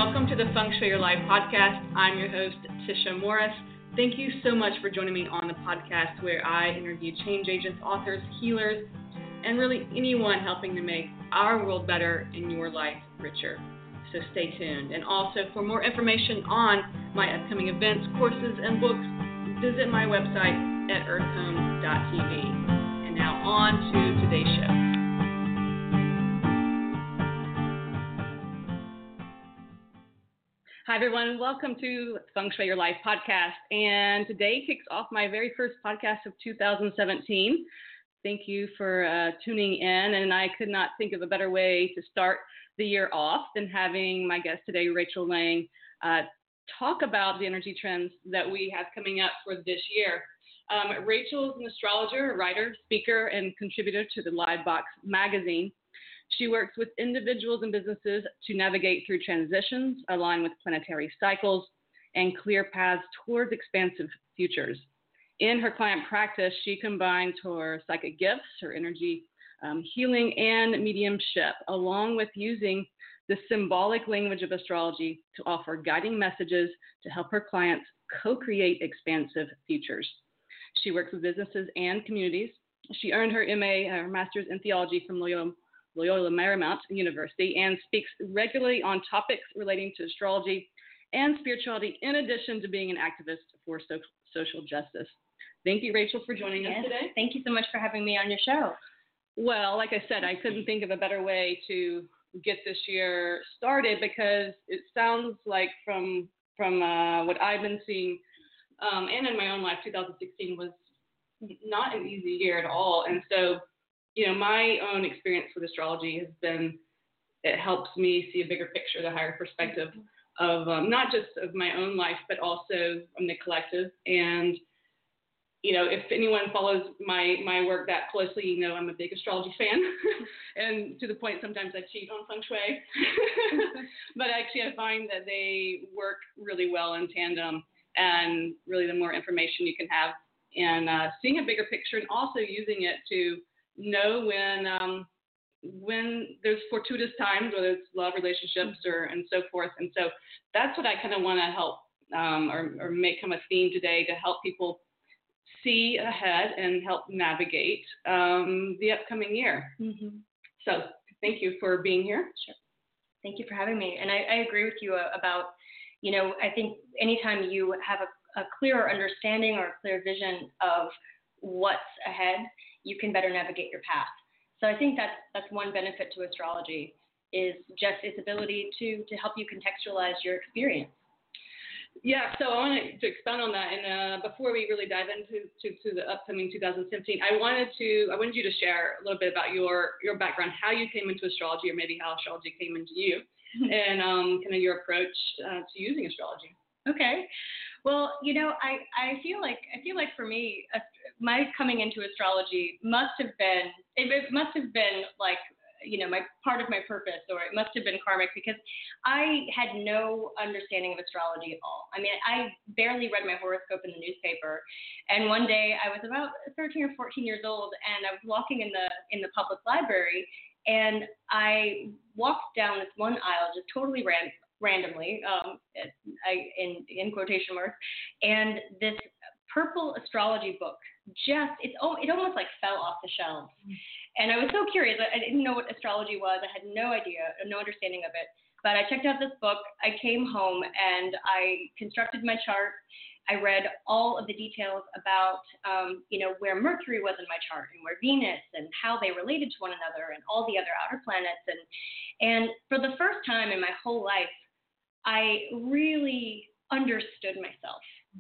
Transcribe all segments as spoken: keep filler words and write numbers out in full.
welcome to the Feng Shui Your Life podcast. I'm your host, Tisha Morris. Thank you so much for joining me on the podcast where I interview change agents, authors, healers, and really anyone helping to make our world better and your life richer. So stay tuned. And also for more information on my upcoming events, courses, and books, visit my website at earth home dot t v. And now on to today's show. Hi, everyone. Welcome to Feng Shui Your Life podcast. And today kicks off my very first podcast of two thousand seventeen. Thank you for uh, tuning in. And I could not think of a better way to start the year off than having my guest today, Rachel Lang, uh, talk about the energy trends that we have coming up for this year. Um, Rachel is an astrologer, writer, speaker, and contributor to the Livebox magazine. She works with individuals and businesses to navigate through transitions, align with planetary cycles, and clear paths towards expansive futures. In her client practice, she combines her psychic gifts, her energy um, healing, and mediumship, along with using the symbolic language of astrology to offer guiding messages to help her clients co-create expansive futures. She works with businesses and communities. She earned her M A, her master's in theology from Loyola Loyola Marymount University, and speaks regularly on topics relating to astrology and spirituality, in addition to being an activist for so- social justice. Thank you, Rachel, for joining yes, us today. Thank you so much for having me on your show. Well, like I said, I couldn't think of a better way to get this year started because it sounds like from from uh, what I've been seeing um, and in my own life, two thousand sixteen was not an easy year at all. And so you know, my own experience with astrology has been, it helps me see a bigger picture, the higher perspective of um, not just of my own life, but also from the collective. And, you know, if anyone follows my, my work that closely, you know, I'm a big astrology fan. And to the point, sometimes I cheat on feng shui. But actually, I find that they work really well in tandem. And really, the more information you can have and uh, seeing a bigger picture and also using it to know when um, when there's fortuitous times, whether it's love relationships or and so forth. And so that's what I kind of want to help um, or, or make come a theme today to help people see ahead and help navigate um, the upcoming year. Mm-hmm. So thank you for being here. Sure. Thank you for having me. And I, I agree with you uh, about, you know, I think anytime you have a, a clearer understanding or a clear vision of what's ahead, you can better navigate your path. So I think that's that's one benefit to astrology is just its ability to to help you contextualize your experience. Yeah, so I wanted to expound on that, and uh, before we really dive into to, to the upcoming two thousand seventeen, I wanted to I wanted you to share a little bit about your your background, how you came into astrology, or maybe how astrology came into you, and um, kind of your approach uh, to using astrology. Okay. Well, you know, I, I feel like I feel like for me, uh, my coming into astrology must have been it, it must have been like you know my part of my purpose, or it must have been karmic because I had no understanding of astrology at all. I mean, I barely read my horoscope in the newspaper, and one day I was about thirteen or fourteen years old, and I was walking in the in the public library, and I walked down this one aisle just totally random. randomly, um, I, in, in quotation marks, and this purple astrology book just, it's oh, it almost like fell off the shelves. And I was so curious. I, I didn't know what astrology was. I had no idea, no understanding of it. But I checked out this book. I came home and I constructed my chart. I read all of the details about, um, you know, where Mercury was in my chart and where Venus and how they related to one another and all the other outer planets. And, and for the first time in my whole life, I really understood myself,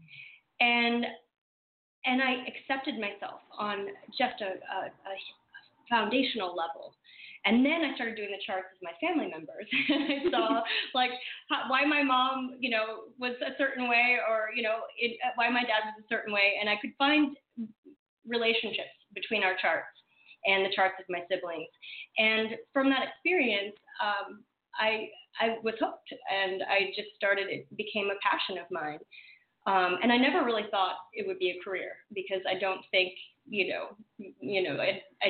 and and I accepted myself on just a, a, a foundational level. And then I started doing the charts with my family members, and I saw like how, why my mom, you know, was a certain way, or you know, it, why my dad was a certain way, and I could find relationships between our charts and the charts of my siblings. And from that experience, um, I I was hooked, and I just started, it became a passion of mine. Um, and I never really thought it would be a career because I don't think, you know, you know, I, I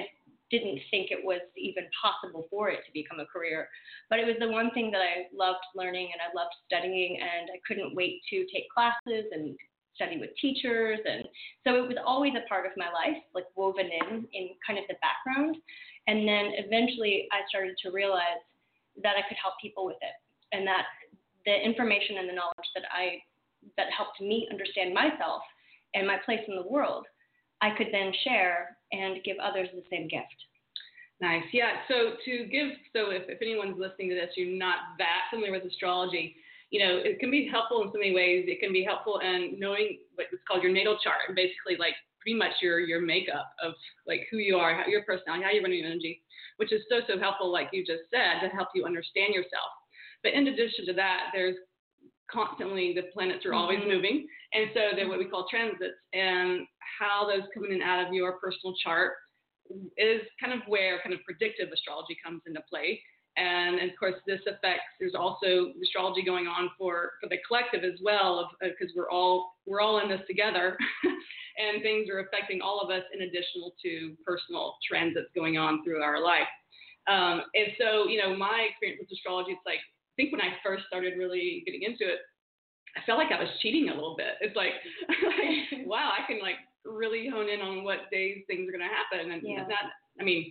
didn't think it was even possible for it to become a career. But it was the one thing that I loved learning and I loved studying, and I couldn't wait to take classes and study with teachers. And so it was always a part of my life, like woven in, in kind of the background. And then eventually I started to realize that I could help people with it, and that the information and the knowledge that I, that helped me understand myself and my place in the world, I could then share and give others the same gift. Nice. Yeah. So to give, so if, if anyone's listening to this, you're not that familiar with astrology, you know, it can be helpful in so many ways. It can be helpful in knowing what it's called your natal chart, and basically like pretty much your, your makeup of like who you are, how, your personality, how you're running your energy, which is so, so helpful, like you just said, to help you understand yourself. But in addition to that, there's constantly, the planets are always mm-hmm. moving. And so they're what we call transits, and how those come in and out of your personal chart is kind of where kind of predictive astrology comes into play. And, and of course, this affects, there's also astrology going on for, for the collective as well, because uh, we're all we're all in this together, and things are affecting all of us in addition to personal transits going on through our life. Um, and so, you know, my experience with astrology, it's like, I think when I first started really getting into it, I felt like I was cheating a little bit. It's like, like wow, I can like really hone in on what days things are going to happen. And yeah. that, I mean,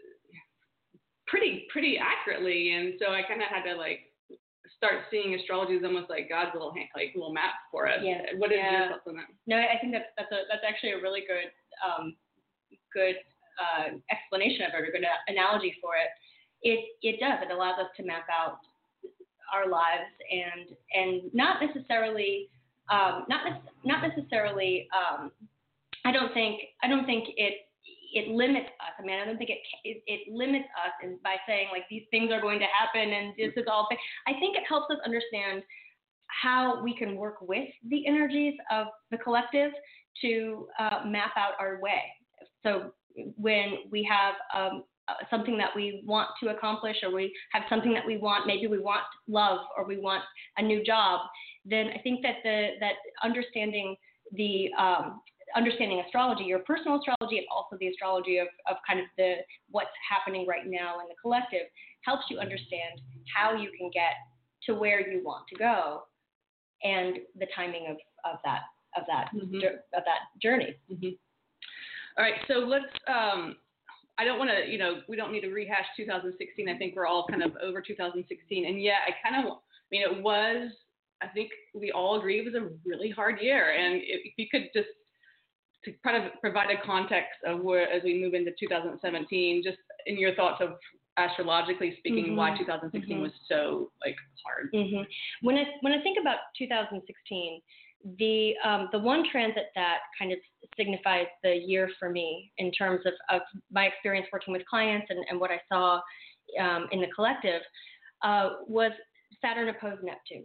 pretty, pretty accurately. And so I kind of had to like start seeing astrology as almost like God's little hand, like little map for us. Yeah. What is yeah. your thoughts on that? No, I think that's, that's a, that's actually a really good, um, good uh, explanation of it, or good analogy for it. It, it does, it allows us to map out our lives, and, and not necessarily, um, not, not necessarily, um, I don't think, I don't think it, it limits us. I mean, I don't think it, it, it limits us in, by saying like these things are going to happen and this is all. I think it helps us understand how we can work with the energies of the collective to uh, map out our way. So when we have um, something that we want to accomplish, or we have something that we want, maybe we want love or we want a new job, then I think that the that understanding the um, understanding astrology, your personal astrology, and also the astrology of, of kind of the what's happening right now in the collective, helps you understand how you can get to where you want to go, and the timing of, of that of that mm-hmm. of that journey. Mm-hmm. All right, so let's. Um, I don't want to, you know, we don't need to rehash two thousand sixteen. I think we're all kind of over two thousand sixteen, and yeah, I kind of. I mean, it was. I think we all agree it was a really hard year, and if you could just to kind of provide a context of where, as we move into two thousand seventeen, just in your thoughts of astrologically speaking, mm-hmm. why two thousand sixteen mm-hmm. was so like hard. Mm-hmm. When I when I think about two thousand sixteen, the um, the one transit that kind of signifies the year for me in terms of, of my experience working with clients and, and what I saw um, in the collective uh, was Saturn opposed Neptune.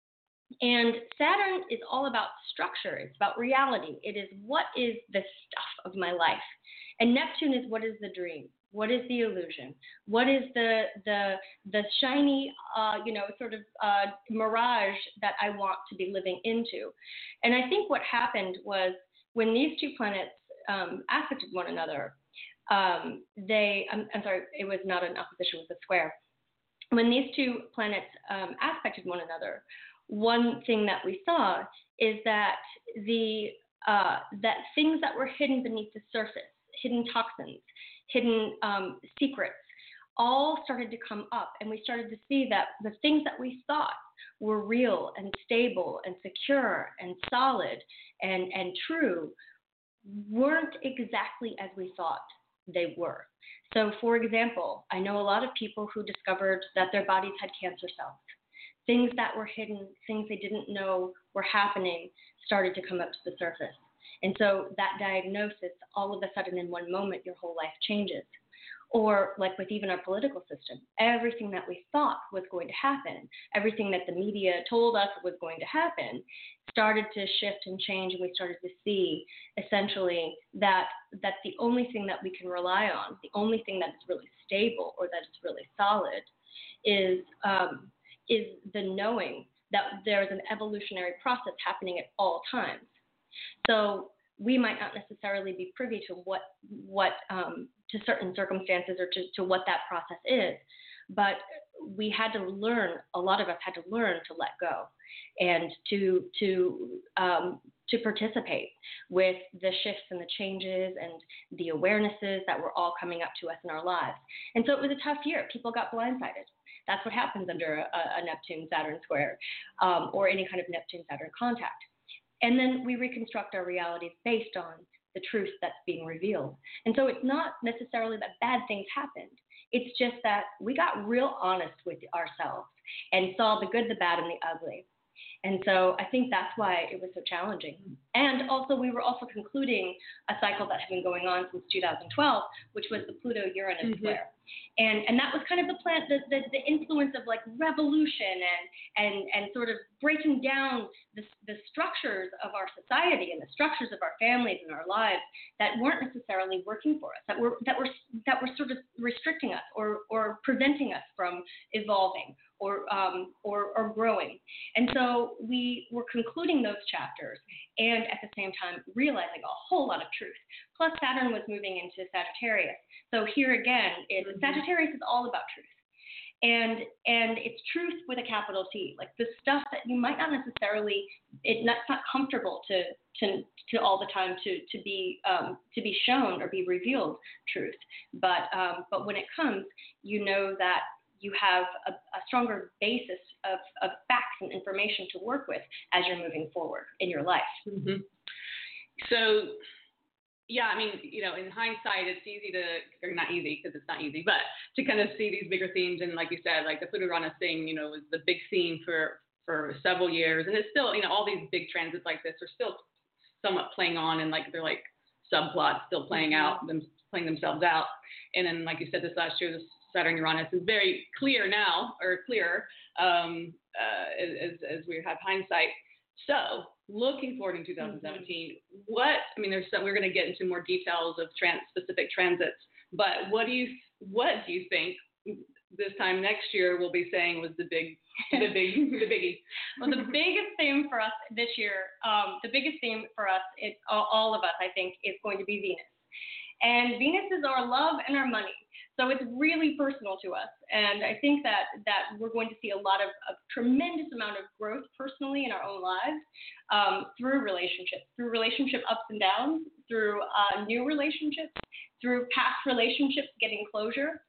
And Saturn is all about structure. It's about reality. It is what is the stuff of my life. And Neptune is what is the dream? What is the illusion? What is the the the shiny, uh, you know, sort of uh, mirage that I want to be living into? And I think what happened was when these two planets um, aspected one another, um, they, I'm, I'm sorry, it was not an opposition, it was a square. When these two planets um, aspected one another, one thing that we saw is that the uh, that things that were hidden beneath the surface, hidden toxins, hidden um, secrets, all started to come up, and we started to see that the things that we thought were real and stable and secure and solid and, and true weren't exactly as we thought they were. So, for example, I know a lot of people who discovered that their bodies had cancer cells. Things that were hidden, things they didn't know were happening, started to come up to the surface. And so that diagnosis, all of a sudden in one moment, your whole life changes. Or like with even our political system, everything that we thought was going to happen, everything that the media told us was going to happen, started to shift and change, and we started to see essentially that that the only thing that we can rely on, the only thing that is really stable or that is really solid is um, is the knowing that there is an evolutionary process happening at all times. So we might not necessarily be privy to what what um, to certain circumstances or to, to what that process is. But we had to learn, a lot of us had to learn to let go and to to um, to participate with the shifts and the changes and the awarenesses that were all coming up to us in our lives. And so it was a tough year. People got blindsided. That's what happens under a, a Neptune-Saturn square um, or any kind of Neptune-Saturn contact. And then we reconstruct our realities based on the truth that's being revealed. And so it's not necessarily that bad things happened. It's just that we got real honest with ourselves and saw the good, the bad, and the ugly. And so I think that's why it was so challenging. And also, we were also concluding a cycle that had been going on since two thousand twelve, which was the Pluto-Uranus mm-hmm. square. And and that was kind of the plan, the, the, the influence of like revolution and and and sort of breaking down the, the structures of our society and the structures of our families and our lives that weren't necessarily working for us, that were that were that were sort of restricting us or or preventing us from evolving or um or, or growing. And so we were concluding those chapters and at the same time realizing a whole lot of truth. Plus Saturn was moving into Sagittarius. So here again, it, mm-hmm. Sagittarius is all about truth. And and it's truth with a capital T, like the stuff that you might not necessarily, it not, it's not comfortable to to to all the time to to be um, to be shown or be revealed truth. But um, but when it comes, you know that you have a, a stronger basis of, of facts and information to work with as you're moving forward in your life. Mm-hmm. So. Yeah, I mean, you know, in hindsight, it's easy to, or not easy because it's not easy, but to kind of see these bigger themes. And like you said, like the Pluto-Uranus thing, you know, was the big theme for, for several years. And it's still, you know, all these big transits like this are still somewhat playing on and like they're like subplots still playing out, them playing themselves out. And then, like you said, this last year, this Saturn-Uranus is very clear now, or clearer um, uh, as, as we have hindsight. So, looking forward in two thousand seventeen, mm-hmm. what I mean, there's some, we're going to get into more details of trans, specific transits, but what do you what do you think this time next year we'll be saying was the big the big the biggie? Well, the biggest theme for us this year, um, the biggest theme for us, it, all of us, I think, is going to be Venus, and Venus is our love and our money. So it's really personal to us. And I think that, that we're going to see a lot of a tremendous amount of growth personally in our own lives um, through relationships, through relationship ups and downs, through uh, new relationships, through past relationships getting closure,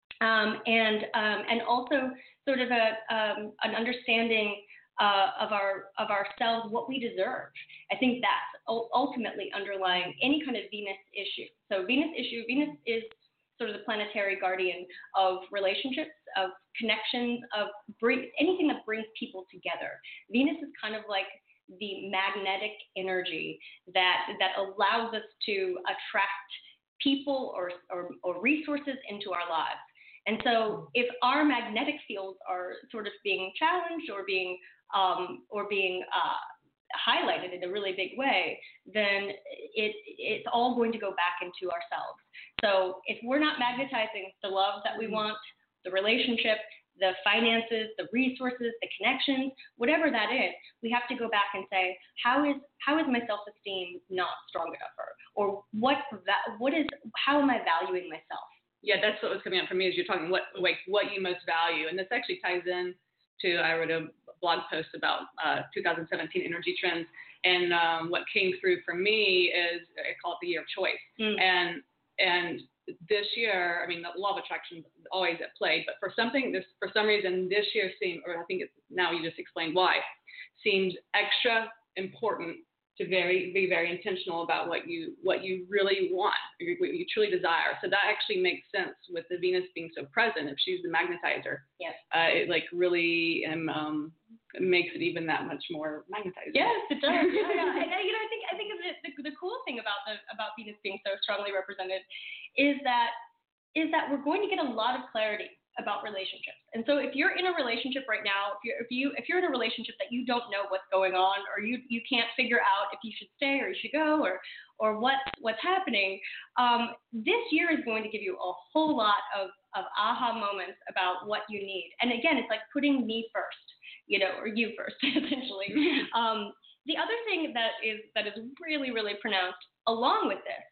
um, and um, and also sort of a um, an understanding uh, of our of ourselves, what we deserve. I think that's ultimately underlying any kind of Venus issue. So Venus issue, Venus is sort of the planetary guardian of relationships, of connections, of bring, anything that brings people together. Venus is kind of like the magnetic energy that that allows us to attract people or, or, or resources into our lives. And so if our magnetic fields are sort of being challenged or being um, or being uh, highlighted in a really big way, then it it's all going to go back into ourselves. So if we're not magnetizing the love that we want, the relationship, the finances, the resources, the connections, whatever that is, we have to go back and say, how is how is my self-esteem not strong enough, or or what what is how am I valuing myself? Yeah, that's what was coming up for me as you're talking what like what you most value, and this actually ties in to I wrote a blog post about uh, two thousand seventeen energy trends, and um, what came through for me is I call it the year of choice, mm. and and this year, I mean, the law of attraction is always at play, but for something, this for some reason, this year seemed, or I think it's now you just explained why, seems extra important to very be very intentional about what you what you really want, what you truly desire. So that actually makes sense with the Venus being so present. If she's the magnetizer, yes, uh, it like really um, um, makes it even that much more magnetizing. Yes, it does. Yeah, yeah. And you know, I think I think the, the the cool thing about the about Venus being so strongly represented is that is that we're going to get a lot of clarity about relationships. And so if you're in a relationship right now, if you're if you if you're in a relationship that you don't know what's going on, or you you can't figure out if you should stay or you should go, or or what what's happening, um, this year is going to give you a whole lot of of aha moments about what you need. And again, it's like putting me first, you know, or you first, essentially. um, the other thing that is that is really really pronounced along with this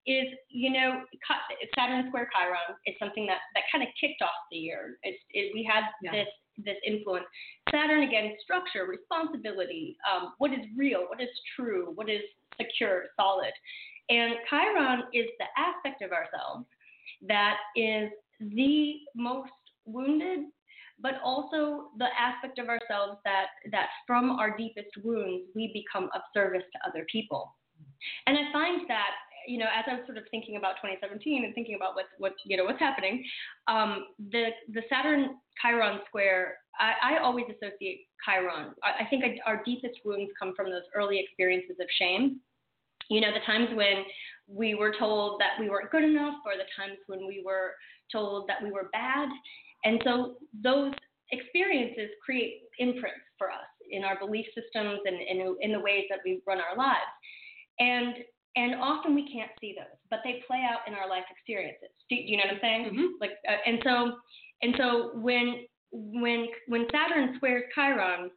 is, you know, Saturn square Chiron is something that, that kind of kicked off the year. It's, it, we had yeah. this this influence. Saturn, again, structure, responsibility, um, what is real, what is true, what is secure, solid. And Chiron is the aspect of ourselves that is the most wounded, but also the aspect of ourselves that, that from our deepest wounds, we become of service to other people. And I find that, you know, as I was sort of thinking about twenty seventeen and thinking about what's, what, you know, what's happening, um, the, the Saturn Chiron square, I, I always associate Chiron. I, I think I, our deepest wounds come from those early experiences of shame. You know, the times when we were told that we weren't good enough, or the times when we were told that we were bad. And so those experiences create imprints for us in our belief systems and in, in the ways that we run our lives. And and often we can't see those, but they play out in our life experiences. Do, do you know what I'm saying? Mm-hmm. Like, uh, and so and so when when when Saturn squares Chiron,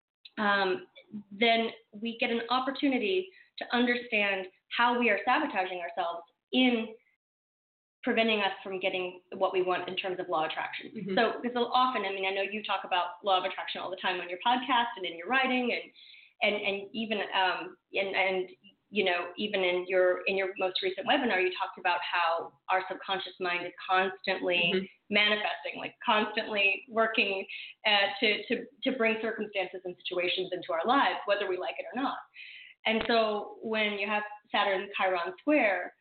um, then we get an opportunity to understand how we are sabotaging ourselves in preventing us from getting what we want in terms of law of attraction. Mm-hmm. So, because often, I mean, I know you talk about law of attraction all the time on your podcast and in your writing, and and and even um and and you know even in your in your most recent webinar, you talked about how our subconscious mind is constantly mm-hmm. manifesting, like constantly working uh, to to to bring circumstances and situations into our lives, whether we like it or not. And so, when you have Saturn Chiron square,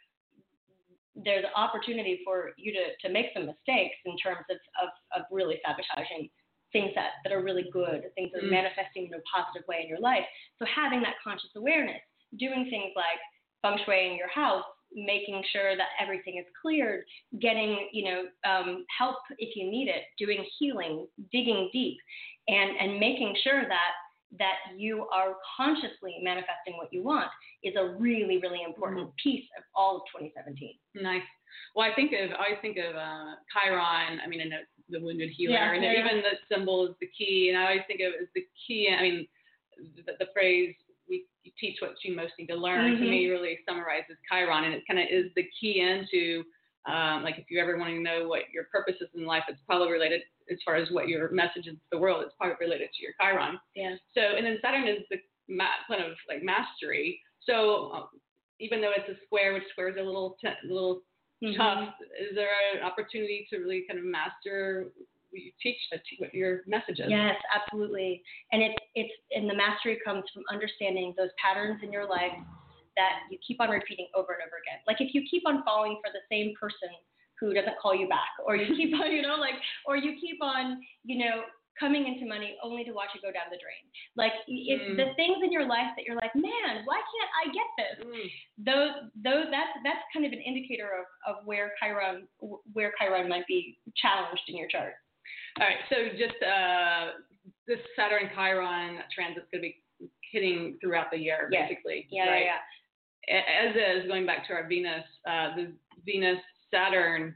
there's an opportunity for you to, to make some mistakes in terms of, of, of really sabotaging things that, that are really good, things that are mm. manifesting in a positive way in your life. So having that conscious awareness, doing things like feng shuiing your house, making sure that everything is cleared, getting, you know, um, help if you need it, doing healing, digging deep, and, and making sure that that you are consciously manifesting what you want is a really, really important mm-hmm. piece of all of twenty seventeen. Nice. Well, I think of, I always think of uh, Chiron, I mean, I know the wounded healer, yeah, and yeah. even the symbol is the key, and I always think of it as the key, I mean, the, the phrase, we you teach what you most need to learn, mm-hmm. to me really summarizes Chiron, and it kind of is the key into, um, like if you ever want to know what your purpose is in life, it's probably related, as far as what your message is to the world, it's probably related to your Chiron. Yeah. So, and then Saturn is the ma- kind of like mastery. So, um, even though it's a square, which squares are a little, t- little mm-hmm. tough, is there an opportunity to really kind of master what you teach, what your message is? Yes, absolutely. And it's it's and the mastery comes from understanding those patterns in your life that you keep on repeating over and over again. Like if you keep on falling for the same person who doesn't call you back, or you keep on, you know, like, or you keep on, you know, coming into money only to watch it go down the drain. Like, it's mm. the things in your life that you're like, man, why can't I get this? Mm. Those, those, that's that's kind of an indicator of, of where Chiron, where Chiron might be challenged in your chart. All right, so just uh, this Saturn Chiron transit's going to be hitting throughout the year, yes. basically. Yeah, right? yeah, yeah. As is, going back to our Venus, uh, the Venus Saturn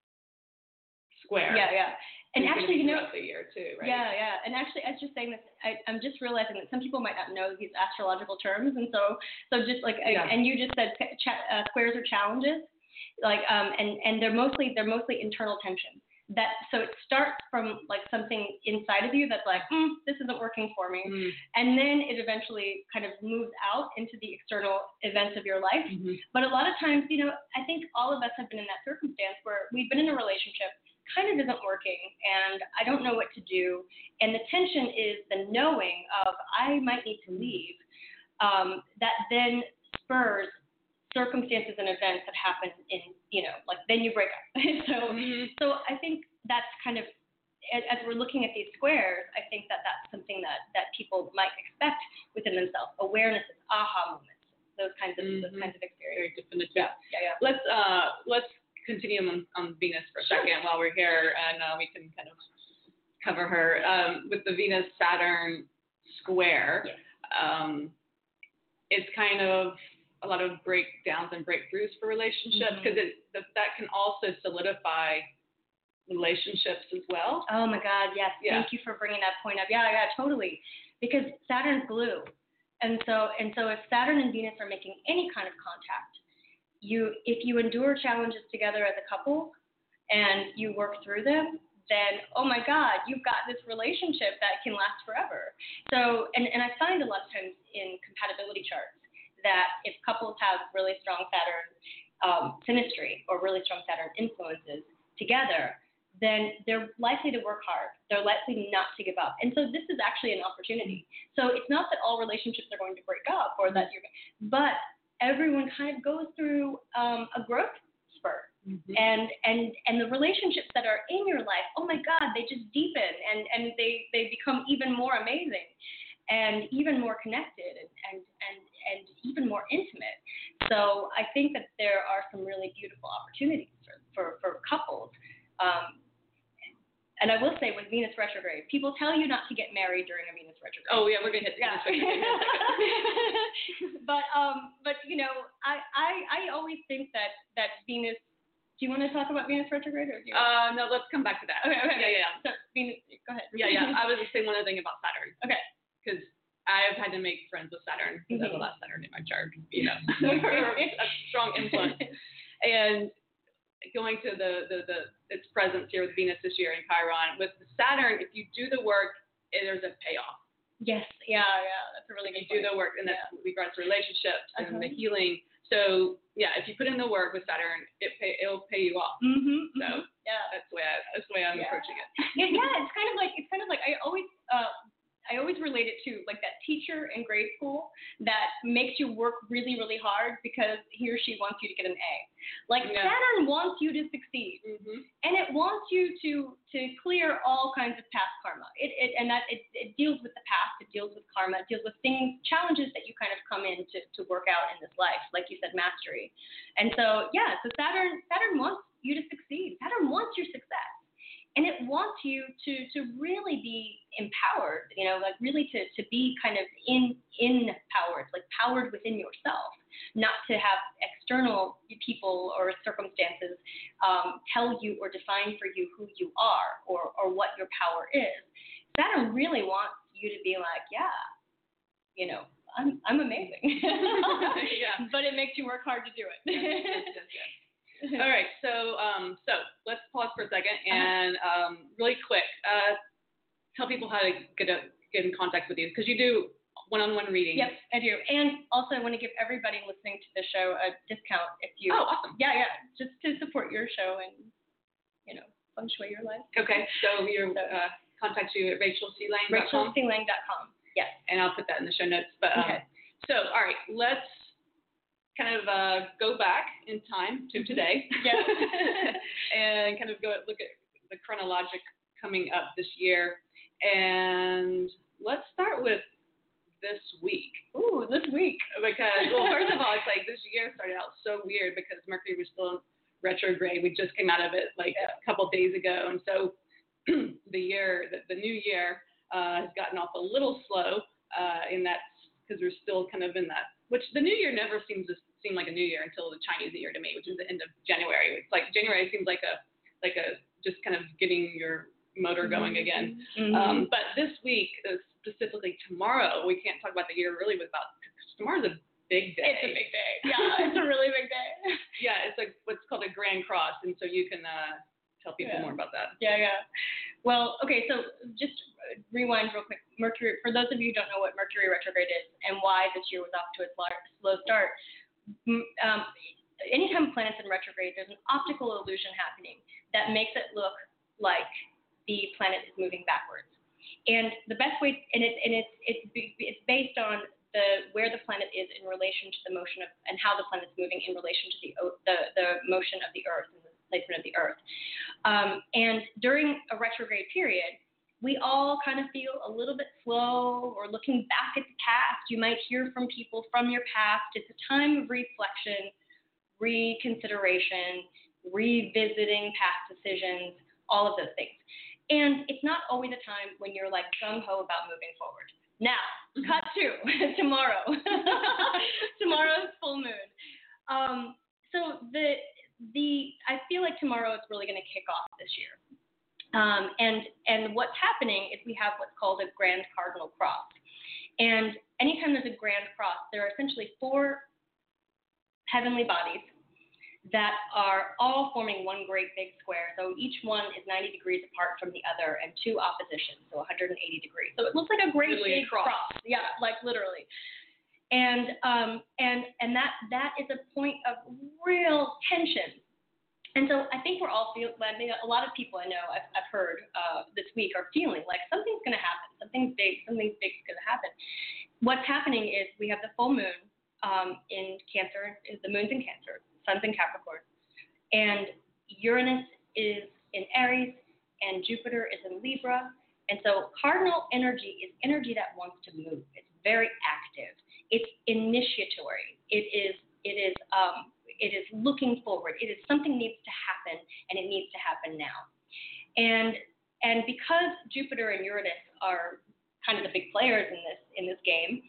square. Yeah, yeah. And actually, you know, throughout the year too, right? Yeah, yeah. And actually, as you're saying this, I, I'm just realizing that some people might not know these astrological terms, and so, so just like, yeah. and you just said ch- uh, squares are challenges, like, um, and and they're mostly they're mostly internal tension. That so it starts from like something inside of you that's like, mm, this isn't working for me, mm. and then it eventually kind of moves out into the external events of your life. Mm-hmm. But a lot of times, you know, I think all of us have been in that circumstance where we've been in a relationship, kind of isn't working, and I don't know what to do, and the tension is the knowing of I might need to leave, um, that then spurs circumstances and events that happen in, you know, like then you break up. so, mm-hmm. so I think that's kind of, as, as we're looking at these squares, I think that that's something that, that people might expect within themselves. Awarenesses, aha moments, those kinds of mm-hmm. those kinds of experiences. Very definitive. Yeah, yeah, yeah. Let's uh, let's continue on, on Venus for a sure. second while we're here, and uh, we can kind of cover her um, with the Venus Saturn square. Yes. Um, it's kind of a lot of breakdowns and breakthroughs for relationships, because mm-hmm. that, that can also solidify relationships as well. Oh my God, yes. Yeah. Thank you for bringing that point up. Yeah, yeah, totally. Because Saturn's blue. And so, and so if Saturn and Venus are making any kind of contact, you, if you endure challenges together as a couple and you work through them, then, oh my God, you've got this relationship that can last forever. So, and, and I find a lot of times in compatibility charts that if couples have really strong Saturn um, synastry or really strong Saturn influences together, then they're likely to work hard. They're likely not to give up. And so this is actually an opportunity. So it's not that all relationships are going to break up or that you're, but everyone kind of goes through um, a growth spurt. Mm-hmm. And and and the relationships that are in your life, oh my God, they just deepen and, and they, they become even more amazing and even more connected and, and, and, and even more intimate. So I think that there are some really beautiful opportunities for, for, for couples. Um, and I will say with Venus retrograde, people tell you not to get married during a Venus retrograde. Oh yeah, we're gonna hit Venus retrograde in a second. but um, but you know, I, I I always think that that Venus. Do you want to talk about Venus retrograde? Or do you uh, no, let's come back to that. Okay, okay, yeah, yeah. So, Venus, go ahead. Yeah, yeah. I was just saying one other thing about Saturn. Okay. Because I've had to make friends with Saturn because mm-hmm. I have a lot of Saturn in my chart, you know, a strong influence. And going to the, the, the its presence here with Venus this year in Chiron, with Saturn, if you do the work, there's a payoff. Yes, yeah, yeah. That's a really good You point. do the work, and that's yeah. with regards to relationships and uh-huh. the healing. So yeah, if you put in the work with Saturn, it pay, it'll pay you off. Mm-hmm, so mm-hmm. yeah, that's the way I, that's the way I'm yeah. approaching it. yeah, yeah, it's kind of like it's kind of like I always uh, I always relate it to like that teacher in grade school that makes you work really really hard because he or she wants you to get an A. Like yeah. Saturn wants you to succeed, mm-hmm. and it wants you to to clear all kinds of past karma. It, it and that it, it deals with the past, it deals with karma, it deals with things, challenges that you kind of come in to, to work out in this life, like you said, mastery. And so yeah, so Saturn Saturn wants you to succeed. Saturn wants your success. And it wants you to, to really be empowered, you know, like really to, to be kind of in empowered, like powered within yourself, not to have external people or circumstances um, tell you or define for you who you are or, or what your power is. Saturn really wants you to be like, yeah, you know, I'm I'm amazing. yeah. But it makes you work hard to do it. yes, yes, yes, yes. All right, so um, so let's pause for a second and um, really quick, uh, tell people how to get a, get in contact with you because you do one-on-one readings. Yep, I do. And also, I want to give everybody listening to the show a discount if you. Oh, awesome. Yeah, yeah, just to support your show and you know feng shui your life. Okay, so your uh, contact you at rachel c lang dot com. rachel c lang dot com. Yes. And I'll put that in the show notes. But um, okay. So, all right, let's kind of uh, go back in time to today. Yeah. and kind of go look at the chronologic coming up this year. And let's start with this week. Ooh, this week. Because, well, first of all, it's like this year started out so weird because Mercury was still retrograde. We just came out of it like yeah. a couple days ago. And so the year, the, the new year uh, has gotten off a little slow uh, in that because we're still kind of in that. Which the new year never seems to seem like a new year until the Chinese New Year to me, which is the end of January. It's like January seems like a like a just kind of getting your motor going again. Mm-hmm. Um, but this week, uh, specifically tomorrow, we can't talk about the year really without tomorrow's a big day. It's a big day. Yeah, it's a really big day. Yeah, it's like what's called a Grand Cross, and so you can uh, tell people yeah. more about that. Yeah, yeah. Well, okay, so just rewind real quick. Mercury, for those of you who don't know what Mercury retrograde is and why this year was off to a slow start, um, anytime planets in retrograde, there's an optical illusion happening that makes it look like the planet is moving backwards. And the best way, and it's and it's it's it's based on the where the planet is in relation to the motion of and how the planet's moving in relation to the the the motion of the Earth and the placement of the Earth. Um, and during a retrograde period, we all kind of feel a little bit slow or looking back at the past. You might hear from people from your past. It's a time of reflection, reconsideration, revisiting past decisions, all of those things. And it's not always a time when you're like gung-ho about moving forward. Now, mm-hmm. cut to tomorrow. Tomorrow's full moon. Um, so the the I feel like tomorrow is really going to kick off this year. Um, and and what's happening is we have what's called a grand cardinal cross. And anytime there's a grand cross, there are essentially four heavenly bodies that are all forming one great big square. So each one is ninety degrees apart from the other and two oppositions, so one hundred eighty degrees. So it looks like a great Literally big cross. cross. Yeah, like literally. And um, and and that that is a point of real tension. And so I think we're all feeling, I mean, a lot of people I know I've, I've heard uh, this week are feeling like something's going to happen, something big, something big is going to happen. What's happening is we have the full moon um, in Cancer, the moon's in Cancer, sun's in Capricorn, and Uranus is in Aries, and Jupiter is in Libra. And so cardinal energy is energy that wants to move. It's very active. It's initiatory. It is, it is, um, it is looking forward. It is something needs to happen, and it needs to happen now. And and because Jupiter and Uranus are kind of the big players in this in this game,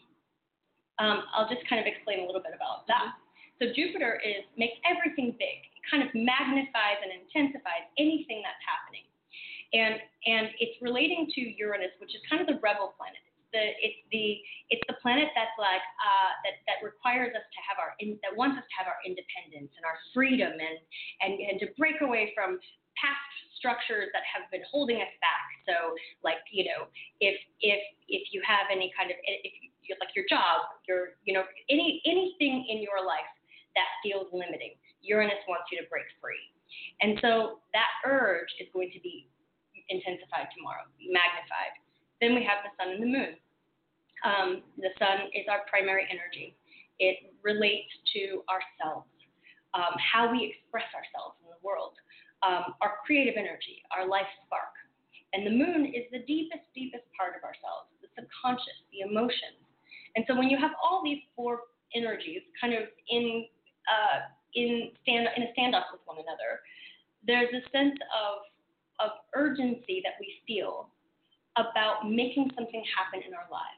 um, I'll just kind of explain a little bit about that. So Jupiter is makes everything big. It kind of magnifies and intensifies anything that's happening. And and it's relating to Uranus, which is kind of the rebel planet. It's the it's the it's the planet that's like uh, that that requires us to have our in, that wants us to have our independence and our freedom and and and to break away from past structures that have been holding us back. So like you know if if if you have any kind of if you like your job, your you know any anything in your life that feels limiting, Uranus wants you to break free. And so that urge is going to be intensified tomorrow, magnified. Then we have the sun and the moon. Um, the sun is our primary energy. It relates to ourselves, um, how we express ourselves in the world, um, our creative energy, our life spark. And the moon is the deepest, deepest part of ourselves, the subconscious, the emotions. And so when you have all these four energies kind of in uh, in stand in a standoff with one another, there's a sense of of urgency that we feel about making something happen in our lives.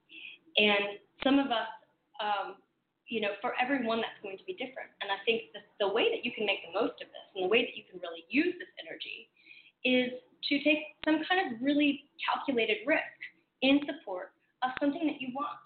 And some of us, um, you know, for everyone that's going to be different. And I think the, the way that you can make the most of this and the way that you can really use this energy is to take some kind of really calculated risk in support of something that you want.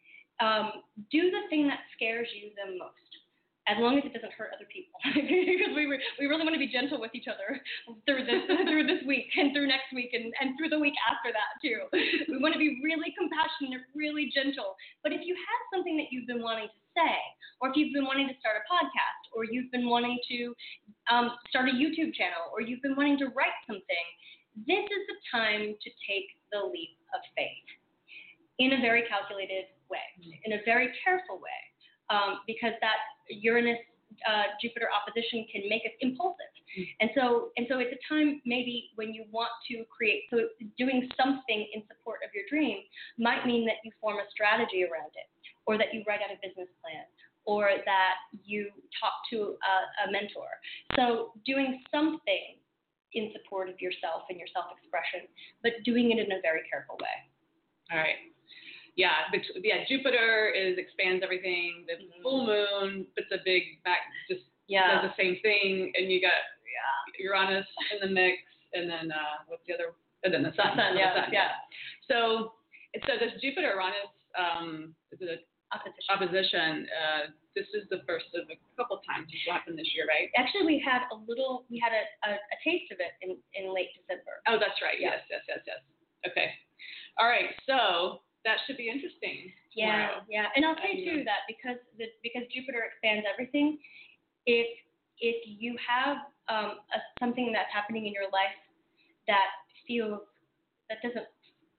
Um, do the thing that scares you the most, as long as it doesn't hurt other people, because we re- we really want to be gentle with each other through this through this week and through next week and, and through the week after that too. We want to be really compassionate, really gentle. But if you have something that you've been wanting to say, or if you've been wanting to start a podcast, or you've been wanting to um, start a YouTube channel, or you've been wanting to write something, this is the time to take the leap of faith in a very calculated way, in a very careful way. Um, because that Uranus uh, Jupiter opposition can make us impulsive, and so and so it's a time maybe when you want to create. So doing something in support of your dream might mean that you form a strategy around it, or that you write out a business plan, or that you talk to a, a mentor. So doing something in support of yourself and your self-expression, but doing it in a very careful way. All right. Yeah, but yeah, Jupiter is expands everything. The mm-hmm. full moon puts a big back, just yeah. does the same thing, and you got yeah, Uranus in the mix, and then uh, what's the other? And then the sun. The sun, yeah, the sun. yeah. So, so this Jupiter Uranus um, is it opposition. Opposition. Uh, this is the first of a couple times this will happen this year, right? Actually, we had a little, we had a, a, a taste of it in, in late December. Oh, that's right. Yes, yes, yes, yes. Okay. All right. So. That should be interesting. Yeah, tomorrow. yeah, and I'll say too that because the because Jupiter expands everything, if if you have um, a, something that's happening in your life that feels that doesn't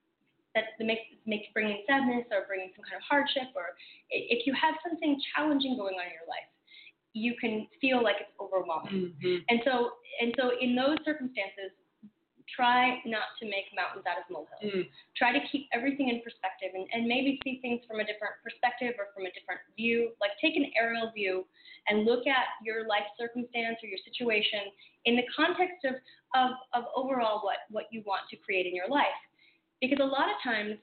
that makes makes bringing sadness or bringing some kind of hardship, or if you have something challenging going on in your life, you can feel like it's overwhelming. Mm-hmm. And so and so in those circumstances, try not to make mountains out of molehills. Mm. Try to keep everything in perspective and, and maybe see things from a different perspective or from a different view. Like take an aerial view and look at your life circumstance or your situation in the context of, of, of overall what, what you want to create in your life. Because a lot of times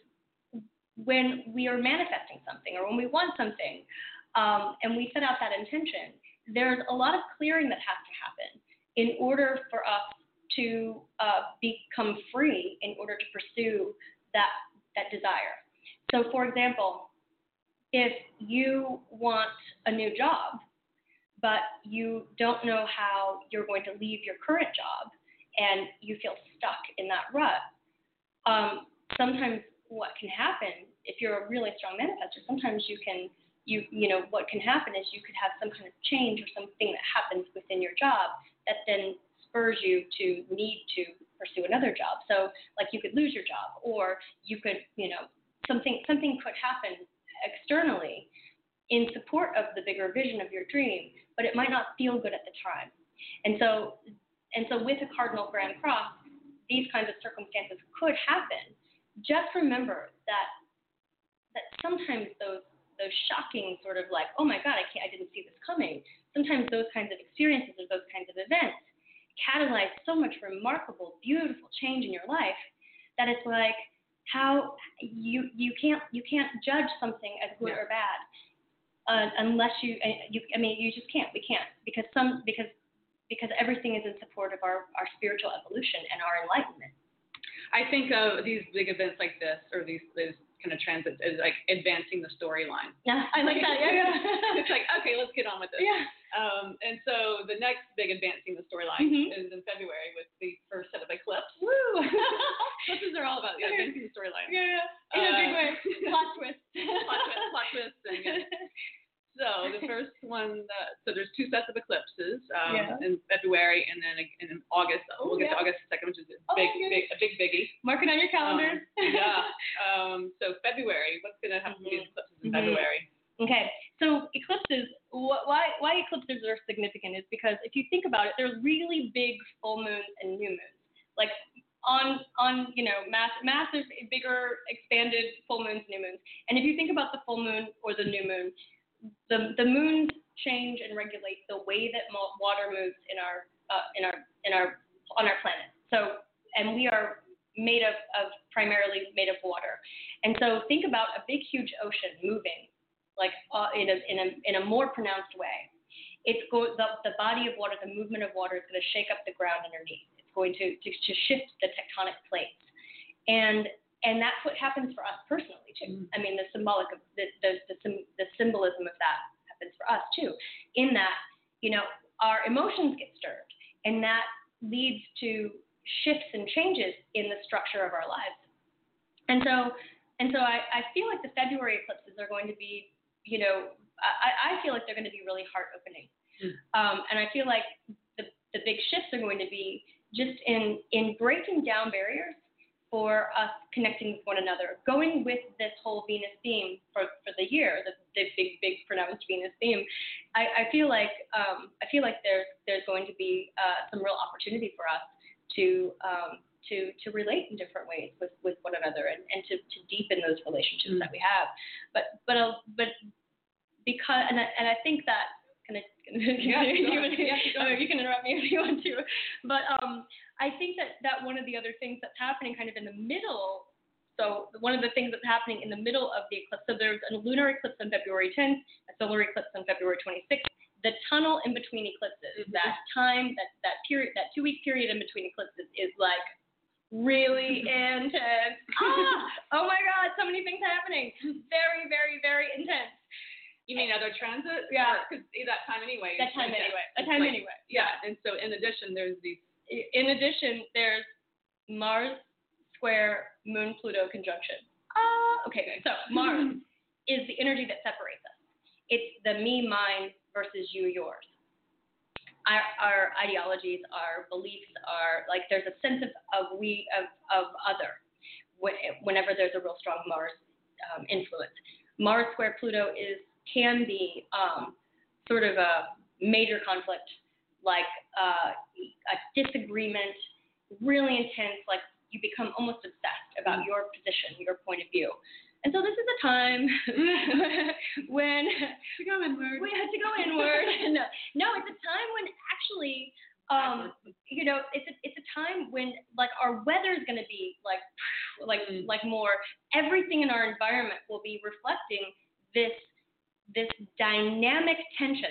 when we are manifesting something or when we want something um, and we set out that intention, there's a lot of clearing that has to happen in order for us to uh, become free in order to pursue that that desire. So, for example, if you want a new job, but you don't know how you're going to leave your current job and you feel stuck in that rut. Um, sometimes what can happen, if you're a really strong manifestor, sometimes you can, you you know, what can happen is you could have some kind of change or something that happens within your job that then spurs you to need to pursue another job. So like you could lose your job, or you could, you know, something something could happen externally in support of the bigger vision of your dream, but it might not feel good at the time. And so and so with a cardinal grand cross, these kinds of circumstances could happen. Just remember that that sometimes those those shocking sort of like, oh my God, I can't I didn't see this coming. Sometimes those kinds of experiences or those kinds of events catalyze so much remarkable, beautiful change in your life that it's like how you you can't you can't judge something as good yeah. or bad uh, unless you you I mean you just can't we can't because some because because everything is in support of our, our spiritual evolution and our enlightenment. I think of these big events like this, or these, these kind of transits, as like advancing the storyline. Yeah, I like that. Yeah, yeah. It's like, okay, let's get on with this. Yeah. Um, and so the next big advancing the storyline mm-hmm. is in February with the first set of eclipse. Woo! Eclipses are all about yeah, advancing the storyline. Yeah, yeah. In uh, a big way. Plot twist. plot twist. Plot twist. And, yeah. So the first one, uh, so there's two sets of eclipses um, yeah. in February, and then in, in August. Oh, we'll get yeah. to August second, which is a big, oh, big, a big biggie. Mark it on your calendars. Um, yeah. Um, so February, what's going to happen mm-hmm. with these eclipses in mm-hmm. February? Okay. So eclipses, wh- why why eclipses are significant is because if you think about it, they're really big full moons and new moons. Like on on you know mass, massive, bigger, expanded full moons, new moons. And if you think about the full moon or the new moon, The the moons change and regulate the way that mo- water moves in our uh, in our in our on our planet. So and we are made of, of primarily made of water. And so think about a big huge ocean moving like uh, in a in a in a more pronounced way. It's go the the body of water, the movement of water is going to shake up the ground underneath. It's going to to, to shift the tectonic plates. And And that's what happens for us personally too. I mean, the symbolic of the the, the the symbolism of that happens for us too. In that, you know, our emotions get stirred, and that leads to shifts and changes in the structure of our lives. And so, and so, I, I feel like the February eclipses are going to be, you know, I, I feel like they're going to be really heart opening, mm. um, and I feel like the the big shifts are going to be just in in breaking down barriers for us connecting with one another, going with this whole Venus theme for, for the year, the, the big, big pronounced Venus theme. I, I feel like um, I feel like there's there's going to be uh, some real opportunity for us to um, to to relate in different ways with, with one another and, and to, to deepen those relationships mm. that we have. But but uh, but because and I, and I think that kind of yeah, you, yeah, you can interrupt me if you want to, but um. I think that, that one of the other things that's happening kind of in the middle, so one of the things that's happening in the middle of the eclipse, so there's a lunar eclipse on February tenth, a solar eclipse on February twenty-sixth. The tunnel in between eclipses, mm-hmm. that time, that, that period, that two-week period in between eclipses is like really intense. Ah, oh my God, so many things happening. Very, very, very intense. You mean other transits? Yeah. Because that time anyway. That time anyway. That time like, anyway. Yeah. yeah. And so in addition, there's these. In addition, there's Mars square Moon Pluto conjunction. Ah, okay. So Mars is the energy that separates us. It's the me, mine versus you, yours. Our, our ideologies, our beliefs are like there's a sense of, of we of of other whenever there's a real strong Mars um, influence. Mars square Pluto is can be um, sort of a major conflict. Like uh, a disagreement, really intense, like you become almost obsessed about mm. your position, your point of view. And so this is a time when to go inward. we had to go inward. no, no, it's a time when actually, um, you know, it's a, it's a time when like our weather is going to be like, like, mm. like more. Everything in our environment will be reflecting this, this dynamic tension,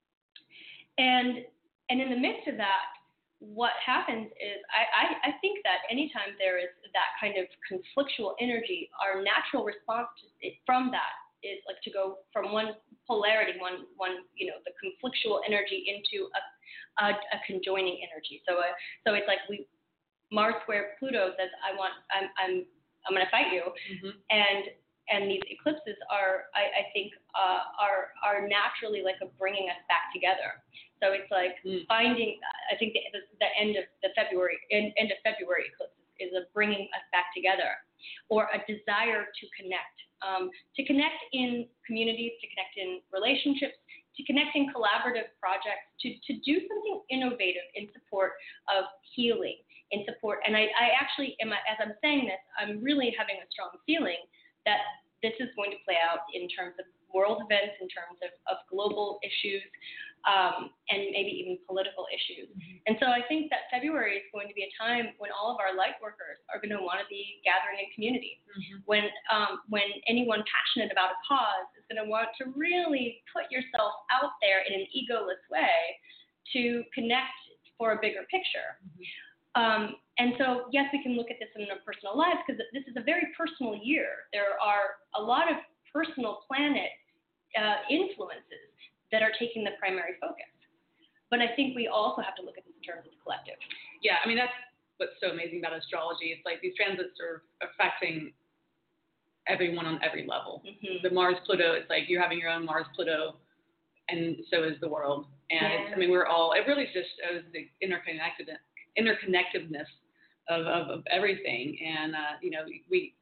and. And in the midst of that, what happens is I, I, I think that anytime there is that kind of conflictual energy, our natural response to it, from that is like to go from one polarity, one, one, you know, the conflictual energy into a, a, a conjoining energy. So, uh, so it's like we, Mars square Pluto says, I want, I'm, I'm, I'm going to fight you. Mm-hmm. And, and these eclipses are, I, I think, uh, are, are naturally like a bringing us back together. So it's like mm. finding, I think the, the, the end of the February, end, end of February eclipses is a bringing us back together, or a desire to connect, um, to connect in communities, to connect in relationships, to connect in collaborative projects, to, to do something innovative in support of healing, in support. And I, I actually, am, as I'm saying this, I'm really having a strong feeling that this is going to play out in terms of world events, in terms of, of global issues, um, and maybe even political issues. Mm-hmm. And so I think that February is going to be a time when all of our light workers are going to want to be gathering in community. Mm-hmm. When um, when anyone passionate about a cause is going to want to really put yourself out there in an egoless way to connect for a bigger picture. Mm-hmm. Um, and so, yes, we can look at this in our personal lives, because this is a very personal year. There are a lot of personal planet uh, influences that are taking the primary focus. But I think we also have to look at this in terms of the collective. Yeah, I mean, that's what's so amazing about astrology. It's like these transits are affecting everyone on every level. Mm-hmm. The Mars-Pluto, it's like you're having your own Mars-Pluto, and so is the world. And yeah. it's, I mean, we're all, it really just shows the interconnected, interconnectedness of, of, of everything. And, uh, you know, we,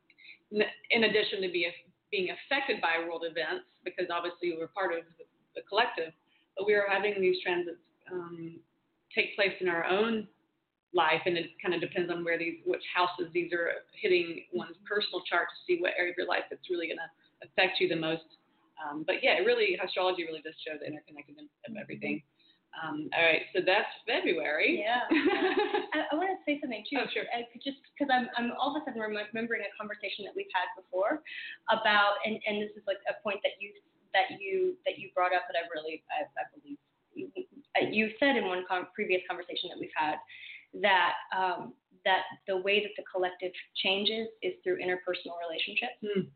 in addition to be, being affected by world events, because obviously we're part of the, the collective, but we are having these transits um, take place in our own life, and it kind of depends on where these, which houses these are hitting one's personal chart to see what area of your life it's really going to affect you the most. Um, but yeah, it really, astrology really does show the interconnectedness of everything. Um, all right, so that's February. Yeah. I, I want to say something too. Oh, sure. I could just because I'm, I'm all of a sudden remembering a conversation that we've had before about, and, and this is like a point that you that you that you brought up that I really I, I believe you, you said in one con- previous conversation that we've had that um, that the way that the collective changes is through interpersonal relationships. Mm.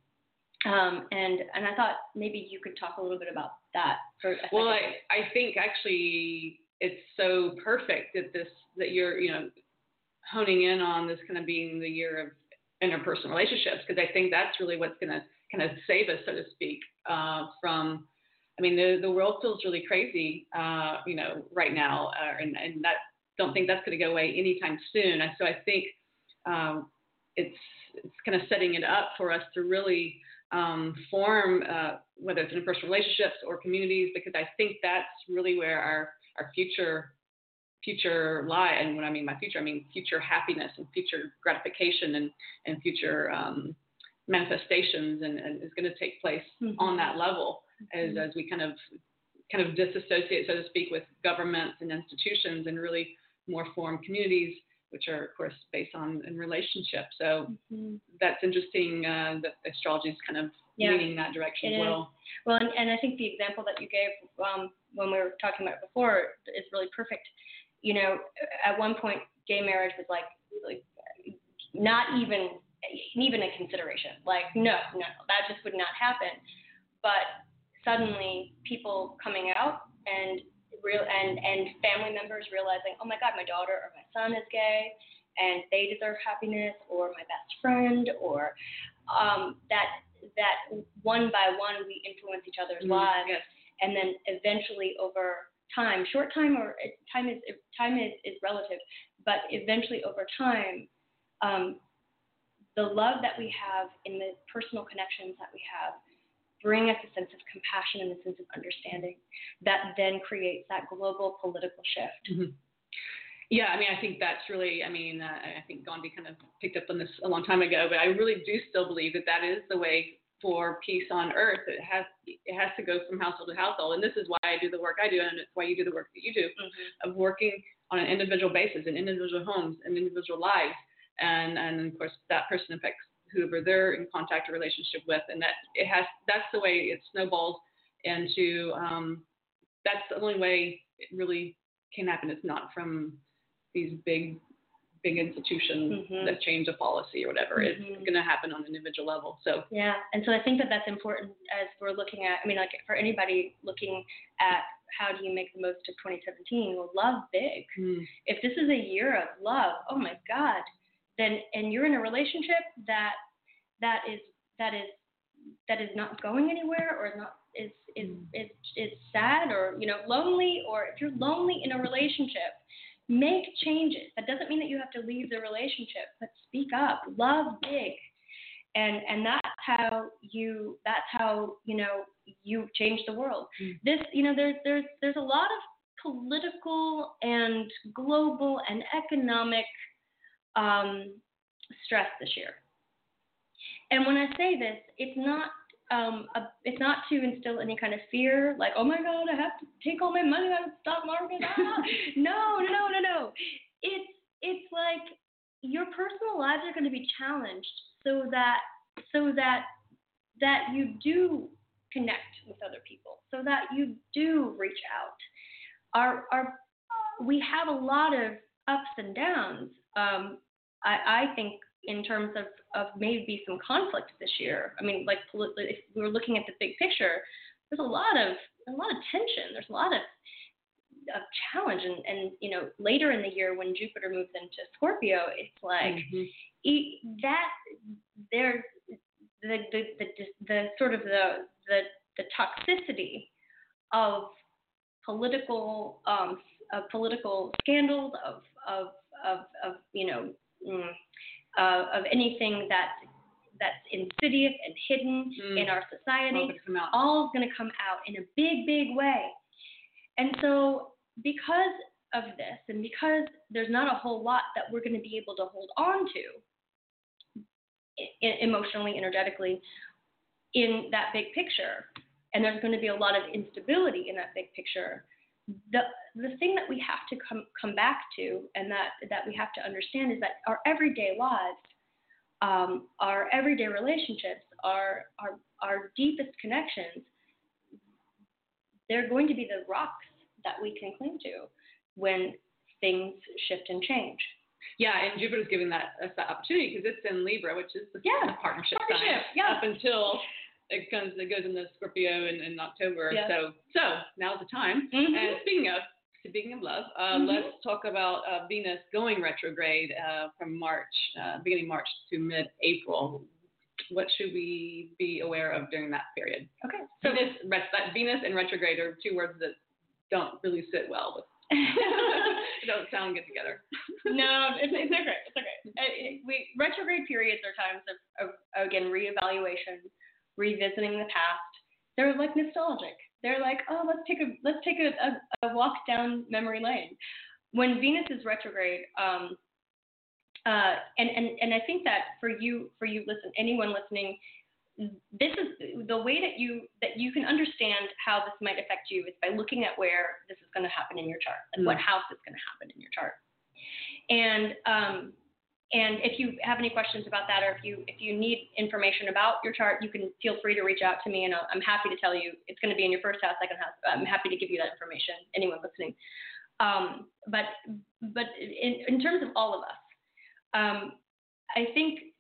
Um, and and I thought maybe you could talk a little bit about that for a second. Well, I, I think actually it's so perfect that this that you're you know honing in on this kind of being the year of interpersonal relationships, because I think that's really what's going to kind of save us, so to speak, uh, from. I mean, the the world feels really crazy, uh, you know, right now, uh, and and that don't think that's going to go away anytime soon. And so I think um, it's it's kind of setting it up for us to really. Um, form, uh, whether it's interpersonal relationships or communities, because I think that's really where our, our future future lie. And when I mean by future, I mean future happiness and future gratification and, and future um, manifestations, and, and is going to take place mm-hmm. on that level as, mm-hmm. as we kind of kind of disassociate, so to speak, with governments and institutions, and really more form communities, which are, of course, based on in relationships. So mm-hmm. that's interesting uh, that astrology is kind of yeah. leaning that direction it as well. Is. Well, and, and I think the example that you gave um, when we were talking about it before is really perfect. You know, at one point, gay marriage was like, like not even even a consideration. Like, no, no, that just would not happen. But suddenly, people coming out and real and, and family members realizing, oh my God, my daughter or my son is gay and they deserve happiness, or my best friend, or um, that that one by one we influence each other's mm-hmm. lives, yes. And then eventually over time, short time or time is time is, is relative, but eventually over time, um, the love that we have in the personal connections that we have bring us a sense of compassion and a sense of understanding that then creates that global political shift. Mm-hmm. Yeah, I mean, I think that's really, I mean, uh, I think Gandhi kind of picked up on this a long time ago, but I really do still believe that that is the way for peace on earth. It has it has to go from household to household, and this is why I do the work I do, and it's why you do the work that you do, mm-hmm. of working on an individual basis in individual homes and individual lives, and, and of course, that person affects whoever they're in contact or relationship with, and that it has, that's the way it snowballs into, um, that's the only way it really can happen. It's not from these big big institution mm-hmm. that change a policy or whatever. Mm-hmm. It's going to happen on an individual level. So yeah, and so I think that that's important as we're looking at. I mean, like for anybody looking at how do you make the most of twenty seventeen? Well, love big. Mm. If this is a year of love, oh my God, then and you're in a relationship that that is that is that is not going anywhere or not is is mm. is is sad or you know lonely, or if you're lonely in a relationship, make changes. That doesn't mean that you have to leave the relationship, but speak up, love big. And and that's how you that's how you know you change the world. Mm. This you know there's there's there's a lot of political and global and economic um, stress this year. And when I say this, it's not um, a, it's not to instill any kind of fear, like oh my God, I have to take all my money out of the stock market. Ah. no, no, no, no, no. It's it's like your personal lives are going to be challenged. So that so that that you do connect with other people, so that you do reach out. Our our we have a lot of ups and downs. Um, I, I think in terms of, of maybe some conflict this year. I mean, like if we were looking at the big picture, there's a lot of a lot of tension. There's a lot of of challenge, and, and you know later in the year when Jupiter moves into Scorpio, it's like mm-hmm. e- that there's the the, the the the sort of the the the toxicity of political um of political scandals of of of, of you know mm, uh, of anything that that's insidious and hidden mm. in our society, all is going to come out in a big big way. And so because of this, and because there's not a whole lot that we're going to be able to hold on to I- emotionally, energetically, in that big picture, and there's going to be a lot of instability in that big picture, the the thing that we have to come come back to, and that, that we have to understand, is that our everyday lives, um, our everyday relationships, our, our, our deepest connections, they're going to be the rocks that we can cling to when things shift and change. Yeah, and Jupiter's giving that, us that opportunity because it's in Libra, which is the, yeah. the partnership, partnership sign, yeah. up until it comes, it goes into Scorpio in, in October. Yeah. So, so now's the time. Mm-hmm. And speaking of speaking of love, uh, mm-hmm. let's talk about uh, Venus going retrograde uh, from March, uh, beginning March to mid-April. What should we be aware of during that period? Okay. So Venus, Venus and retrograde are two words that don't really sit well with. They don't sound good together. No, it's, it's okay. It's okay. It, we retrograde periods are times of, of again reevaluation, revisiting the past. They're like nostalgic. They're like, oh, let's take a let's take a, a, a walk down memory lane. When Venus is retrograde, um, uh, and and and I think that for you for you listen anyone listening, this is the way that you that you can understand how this might affect you is by looking at where this is going to happen in your chart, like mm. what house is going to happen in your chart. And um, and if you have any questions about that, or if you if you need information about your chart, you can feel free to reach out to me, and I'll, I'm happy to tell you it's going to be in your first house, second house. I'm happy to give you that information. Anyone listening, um, but but in in terms of all of us, um, I think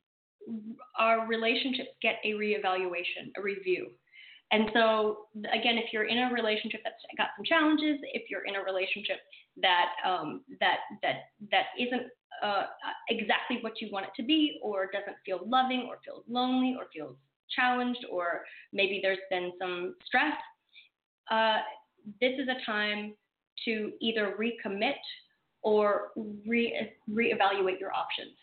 our relationships get a reevaluation, a review. And so, again, if you're in a relationship that's got some challenges, if you're in a relationship that um, that that that isn't uh, exactly what you want it to be, or doesn't feel loving, or feels lonely, or feels challenged, or maybe there's been some stress, uh, this is a time to either recommit or re reevaluate your options.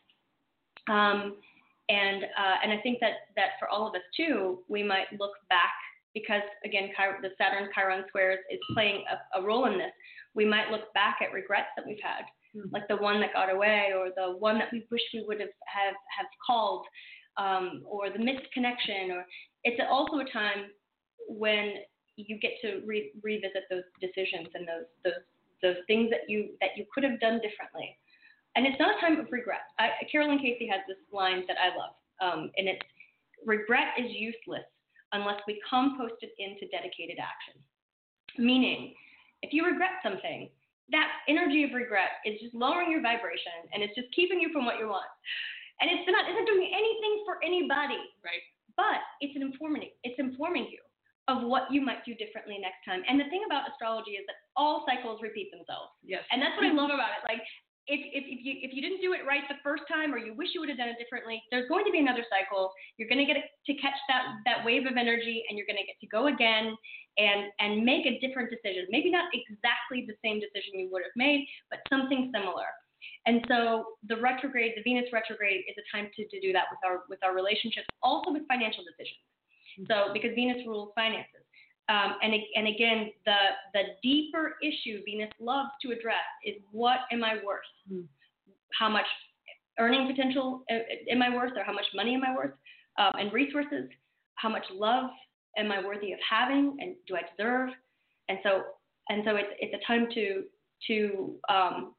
Um, And uh, and I think that, that for all of us too, we might look back, because again, Chir- the Saturn Chiron squares is playing a, a role in this. We might look back at regrets that we've had, mm-hmm. like the one that got away, or the one that we wish we would have have, have called, um, or the missed connection. Or it's also a time when you get to re- revisit those decisions and those those those things that you that you could have done differently. And it's not a time of regret. I, Carolyn Casey has this line that I love, um, and it's, regret is useless unless we compost it into dedicated action. Meaning, if you regret something, that energy of regret is just lowering your vibration, and it's just keeping you from what you want. And it's not isn't doing anything for anybody. Right. But it's an informing it's informing you of what you might do differently next time. And the thing about astrology is that all cycles repeat themselves. Yes. And that's what I love about it. Like if if, if you if you didn't do it right the first time, or you wish you would have done it differently, there's going to be another cycle. You're going to get to catch that that wave of energy, and you're going to get to go again and and make a different decision. Maybe not exactly the same decision you would have made, but something similar. And so the retrograde, the Venus retrograde, is a time to, to do that with our with our relationships, also with financial decisions. So because Venus rules finances, um, and and again, the the deeper issue Venus loves to address is, what am I worth? Mm. How much earning potential am I worth, or how much money am I worth, um, and resources? How much love am I worthy of having, and do I deserve? And so and so it's it's a time to to um,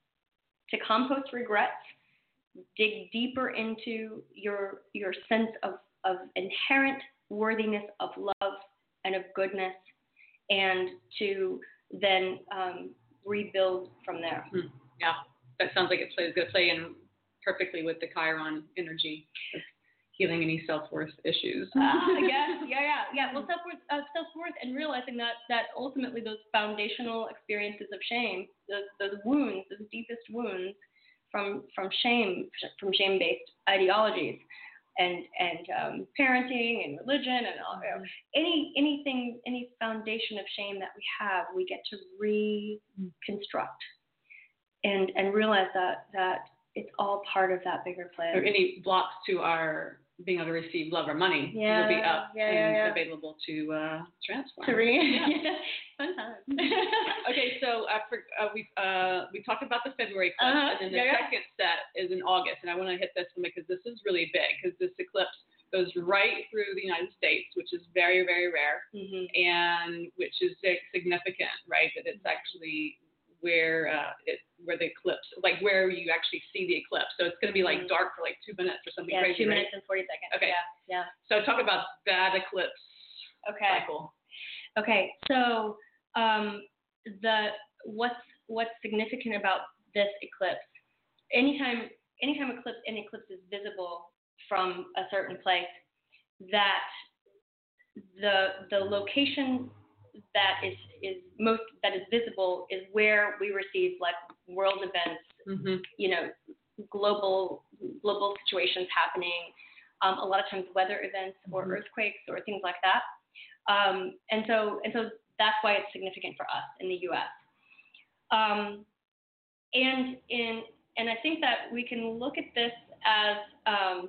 to compost regrets, dig deeper into your your sense of, of inherent worthiness of love and of goodness, and to then um, rebuild from there. Hmm. Yeah, that sounds like it's going to play in perfectly with the Chiron energy of healing any self-worth issues. Ah, yeah, yeah, yeah, yeah. Well, self-worth, uh, self-worth, and realizing that that ultimately those foundational experiences of shame, those those wounds, those deepest wounds from from shame, from shame-based ideologies, and and um, parenting and religion and all, you know, any anything any foundation of shame that we have, we get to reconstruct and and realize that that it's all part of that bigger plan. Or any blocks to our being able to receive love or money yeah, will be up yeah, and yeah, yeah. available to uh, transform. To re- yeah. Fun time. Okay, so uh, for, uh, we uh, we talked about the February eclipse, uh-huh. and then the yeah, second yeah. set is in August, and I want to hit this one because this is really big, because this eclipse goes right through the United States, which is very, very rare, mm-hmm. and which is significant, right? That it's actually where uh, it where the eclipse, like where you actually see the eclipse. So it's going to be like dark for like two minutes or something yeah, crazy. two right? minutes and forty seconds. Okay. Yeah, yeah. So talk about that eclipse okay. cycle. Okay. So um, the what's what's significant about this eclipse? Anytime anytime eclipse an eclipse is visible from a certain place, that the the location that is is most that is visible is where we receive like world events, mm-hmm. you know, global global situations happening, um, a lot of times weather events or mm-hmm. earthquakes or things like that, um, and so and so that's why it's significant for us in the U S. Um, and in and I think that we can look at this as um,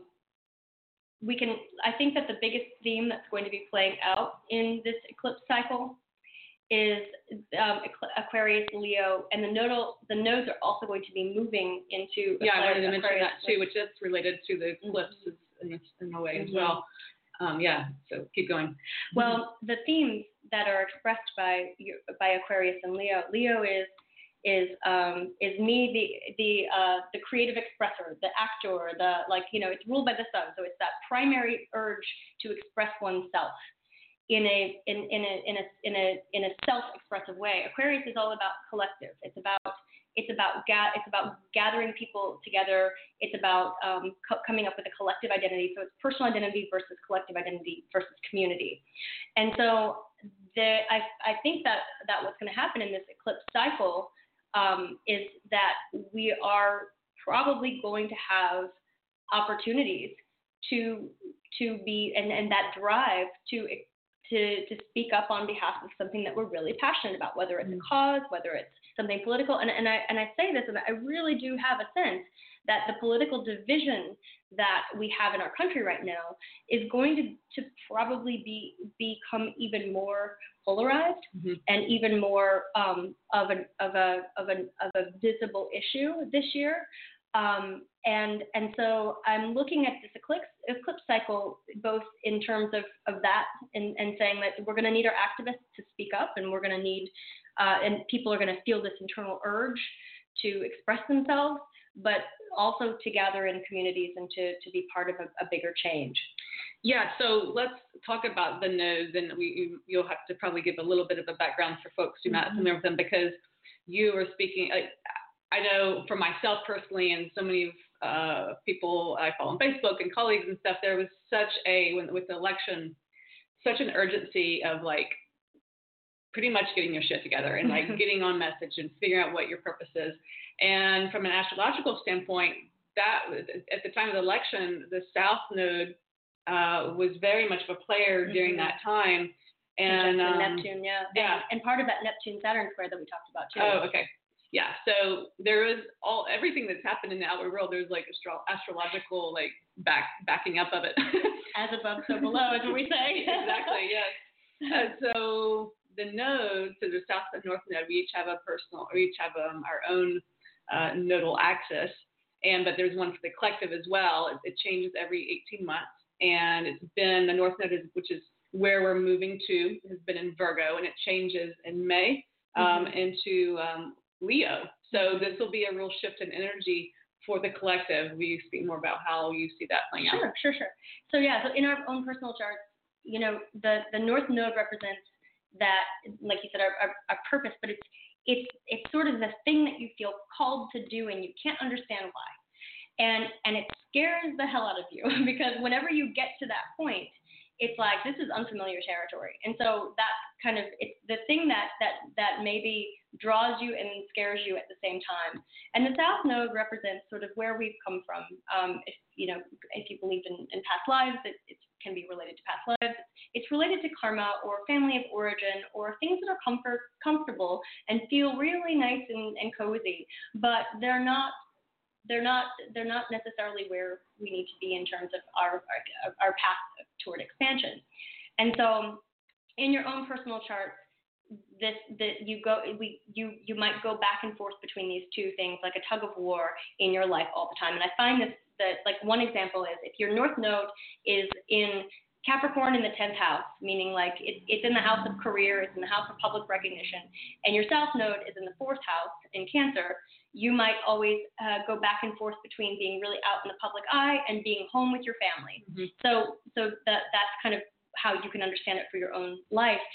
we can. I think that the biggest theme that's going to be playing out in this eclipse cycle is um, Aquarius, Leo, and the nodal. The nodes are also going to be moving into. Yeah, Aquarius, I wanted to mention Aquarius, that too, which is related to the eclipses mm-hmm. in, in a way mm-hmm. as well. Um, yeah, so keep going. Well, the themes that are expressed by by Aquarius and Leo. Leo is is um, is me, the the uh, the creative expressor, the actor, the like you know it's ruled by the sun, so it's that primary urge to express oneself in a in in a in a in a in a self-expressive way. Aquarius is all about collective. It's about it's about ga- it's about gathering people together. It's about um, co- coming up with a collective identity. So it's personal identity versus collective identity versus community. And so the I I think that that what's going to happen in this eclipse cycle um, is that we are probably going to have opportunities to to be and, and that drive to to to speak up on behalf of something that we're really passionate about, whether it's a cause, whether it's something political. And, and I and I say this, and I really do have a sense that the political division that we have in our country right now is going to, to probably be become even more polarized mm-hmm. and even more um, of an of a of a of a visible issue this year. Um, and and so I'm looking at this eclipse eclipse cycle both in terms of, of that and, and saying that we're going to need our activists to speak up, and we're going to need uh, and people are going to feel this internal urge to express themselves, but also to gather in communities and to, to be part of a, a bigger change. Yeah, so let's talk about the nodes, and we, you, you'll have to probably give a little bit of a background for folks who mm-hmm. might familiar with them, because you were speaking, like, I know for myself personally and so many uh, people I follow on Facebook and colleagues and stuff, there was such a, when, with the election, such an urgency of like pretty much getting your shit together and like getting on message and figuring out what your purpose is. And from an astrological standpoint, that at the time of the election, the South Node uh, was very much of a player during mm-hmm. that time. And um, Neptune, yeah. Yeah. And, and part of that Neptune Saturn square that we talked about too. Oh, okay. Yeah. So there is all, everything that's happened in the outer world, there's like astro- astrological, like back, backing up of it. As above, so below, is what we say. Exactly. Yes. Uh, so the nodes, so the South and North node, we each have a personal, we each have um, our own uh, nodal axis. And, but there's one for the collective as well. It, it changes every eighteen months. And it's been, the North node, is, which is where we're moving to, has been in Virgo, and it changes in May um, mm-hmm. into um, Leo. So this will be a real shift in energy for the collective. Will you speak more about how you see that playing sure, out? Sure, sure, sure. So yeah, so in our own personal charts, you know, the, the North node represents that, like you said, our, our, our purpose, but it's, it's, it's sort of the thing that you feel called to do and you can't understand why. And, and it scares the hell out of you because whenever you get to that point, it's like, this is unfamiliar territory. And so that's kind of, it's the thing that, that, that maybe draws you and scares you at the same time. And the South Node represents sort of where we've come from. Um, if, you know, if you believe in, in past lives, it, it can be related to past lives. It's related to karma or family of origin or things that are comfort, comfortable and feel really nice and, and cozy, but they're not They're not. They're not necessarily where we need to be in terms of our our, our path toward expansion. And so, in your own personal chart, this that you go we you you might go back and forth between these two things, like a tug of war in your life all the time. And I find this that like one example is if your North Node is in Capricorn in the tenth house, meaning like it, it's in the house of career, it's in the house of public recognition, and your South Node is in the fourth house in Cancer, you might always uh, go back and forth between being really out in the public eye and being home with your family. Mm-hmm. So so that that's kind of how you can understand it for your own life.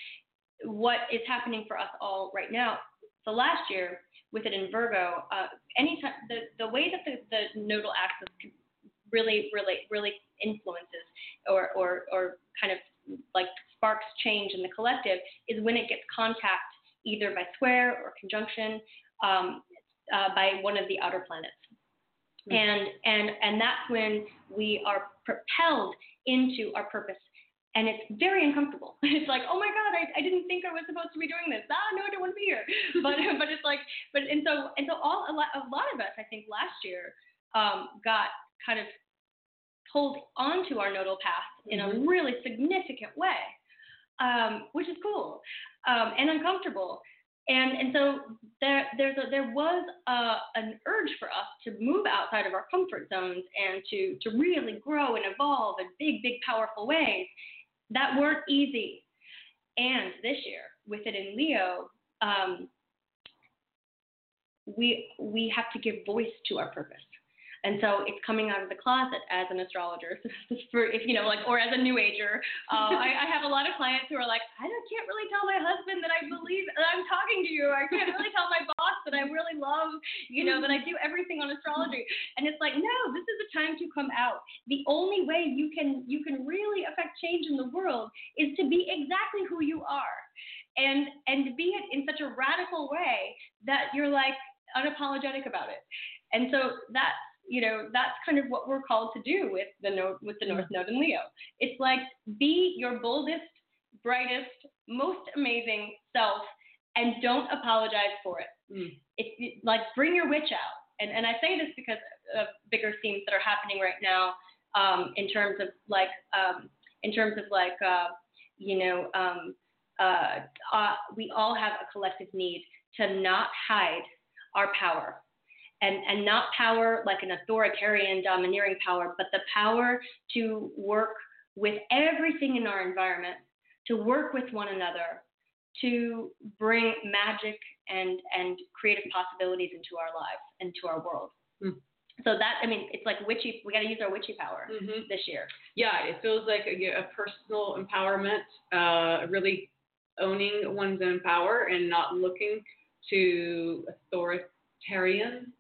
What is happening for us all right now, so last year with it in Virgo, uh, anytime the, the way that the, the nodal axis really, really, really influences or, or, or kind of like sparks change in the collective is when it gets contact either by square or conjunction um, uh, by one of the outer planets. Mm-hmm. And, and, and that's when we are propelled into our purpose. And it's very uncomfortable. It's like, oh my God, I, I didn't think I was supposed to be doing this. Ah, no, I don't want to be here. But but it's like, but and so and so all a lot, a lot of us, I think, last year um, got kind of pulled onto our nodal path in mm-hmm. a really significant way, um, which is cool um, and uncomfortable. And and so there there's a, there was a, an urge for us to move outside of our comfort zones and to to really grow and evolve in big, big, powerful ways that weren't easy. And this year, with it in Leo, um, we we have to give voice to our purpose. And so it's coming out of the closet as an astrologer, for if you know, like, or as a new ager. Uh, I, I have a lot of clients who are like, I don't, can't really tell my husband that I believe that I'm talking to you. I can't really tell my boss that I really love, you know, that I do everything on astrology. And it's like, no, this is the time to come out. The only way you can you can really affect change in the world is to be exactly who you are, and and be it in such a radical way that you're like unapologetic about it. And so that's, you know, that's kind of what we're called to do with the node, with the North Node in Leo. It's like, be your boldest, brightest, most amazing self, and don't apologize for it. Mm. It's it, like, bring your witch out. And and I say this because of bigger themes that are happening right now, um, in terms of like, um, in terms of like, uh, you know, um, uh, uh, we all have a collective need to not hide our power. And, and not power like an authoritarian, domineering power, but the power to work with everything in our environment, to work with one another, to bring magic and, and creative possibilities into our lives and to our world. Mm. So that, I mean, it's like witchy, we got to use our witchy power mm-hmm. this year. Yeah, it feels like a, a personal empowerment, uh, really owning one's own power and not looking to authoritarian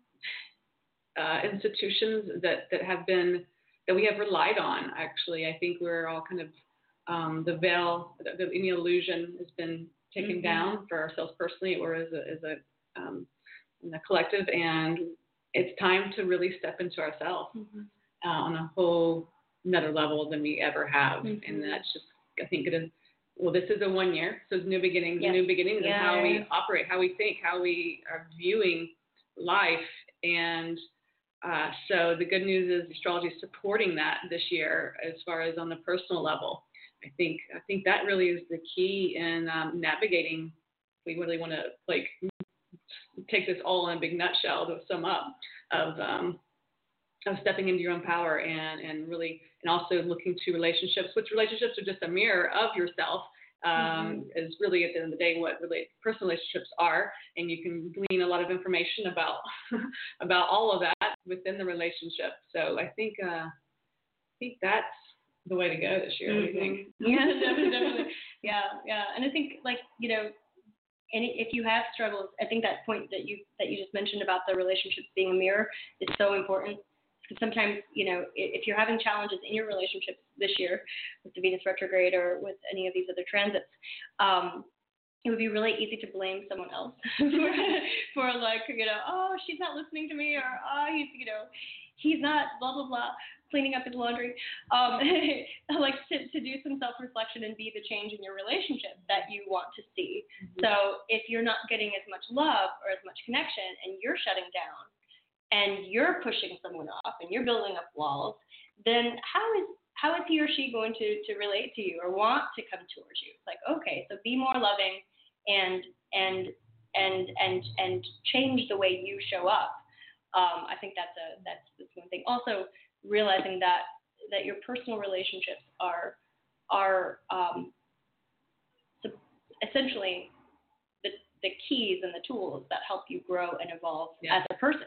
uh, institutions that, that have been, that we have relied on, actually. I think we're all kind of, um, the veil, the, the, any illusion has been taken mm-hmm. down for ourselves personally or as a, as a, um, in a collective, and it's time to really step into ourselves mm-hmm. uh, on a whole another level than we ever have. Mm-hmm. And that's just, I think, it is, well, this is a one year, so it's new beginnings, yes. new beginnings yeah. in how we operate, how we think, how we are viewing life. And uh, so the good news is astrology is supporting that this year as far as on the personal level. I think I think that really is the key in um, navigating. We really want to like take this all in a big nutshell to sum up of um, of stepping into your own power and, and really and also looking to relationships, which relationships are just a mirror of yourself. Um, mm-hmm. is really at the end of the day what really personal relationships are, and you can glean a lot of information about about all of that within the relationship. So I think uh, I think that's the way to go this year. Mm-hmm. What do you think? Yeah, definitely, definitely. Yeah, yeah. And I think, like, you know, and if you have struggles, I think that point that you that you just mentioned about the relationships being a mirror is so important. Because sometimes, you know, if you're having challenges in your relationships this year with the Venus retrograde or with any of these other transits, um, it would be really easy to blame someone else for, for like, you know, oh, she's not listening to me, or oh, he's, you know, he's not blah, blah, blah, cleaning up his laundry. Um, like to, to do some self-reflection and be the change in your relationship that you want to see. Mm-hmm. So if you're not getting as much love or as much connection and you're shutting down and you're pushing someone off and you're building up walls, then how is how is he or she going to, to relate to you or want to come towards you? It's like, okay, so be more loving and and and and and change the way you show up. Um, I think that's a that's, that's one thing. Also, realizing that that your personal relationships are are um, essentially the the keys and the tools that help you grow and evolve yeah. as a person.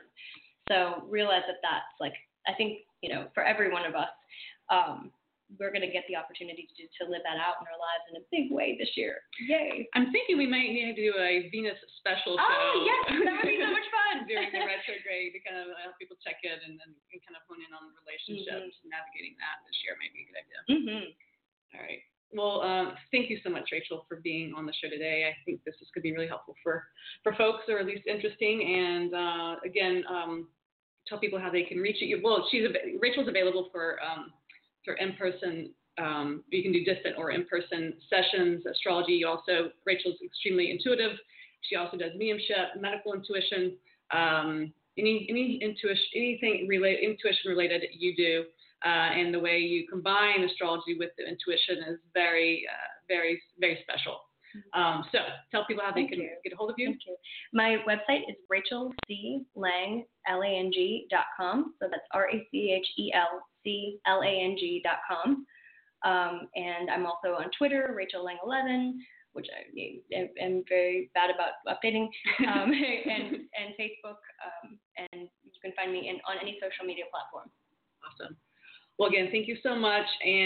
So realize that that's like, I think, you know, for every one of us, um, we're going to get the opportunity to, to live that out in our lives in a big way this year. Yay. I'm thinking we might need to do a Venus special show. Oh, yes, that would be so much fun. During the retrograde to kind of help people check in and then and kind of hone in on relationships, mm-hmm. navigating that this year may be a good idea. Mm-hmm. All right. Well, um, thank you so much, Rachel, for being on the show today. I think this is going to be really helpful for, for folks, or at least interesting. And uh, again, um, tell people how they can reach you. Well, she's Rachel's available for um, for in-person. Um, you can do distant or in-person sessions. Astrology. You also Rachel's extremely intuitive. She also does mediumship, medical intuition, um, any any intuition, anything related intuition related that you do. Uh, and the way you combine astrology with the intuition is very, uh, very, very special. Um, so tell people how they Thank can you. get a hold of you. Thank you. My website is rachel c lang l a n g dot com. So that's R A C H E L C L A N G dot com. Um, and I'm also on Twitter, Rachel Lang eleven, which I am very bad about updating, um, and, and Facebook. Um, and you can find me in, on any social media platform. Awesome. Well, again, thank you so much,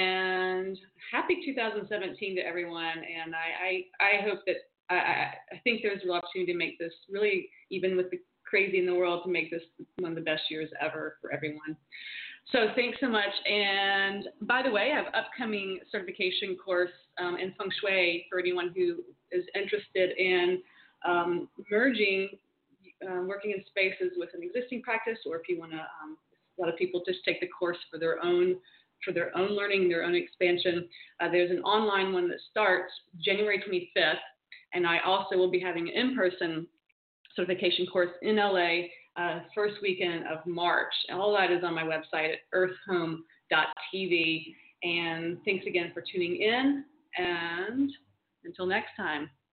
and happy two thousand seventeen to everyone. And I, I, I hope that I, I think there's an opportunity to make this really, even with the crazy in the world, to make this one of the best years ever for everyone. So thanks so much. And by the way, I have an upcoming certification course um, in Feng Shui for anyone who is interested in um, merging, uh, working in spaces with an existing practice, or if you want to. Um, A lot of people just take the course for their own, for their own learning, their own expansion. Uh, there's an online one that starts January twenty-fifth, and I also will be having an in-person certification course in L A uh, first weekend of March. All that is on my website at earth home dot t v. And thanks again for tuning in, and until next time.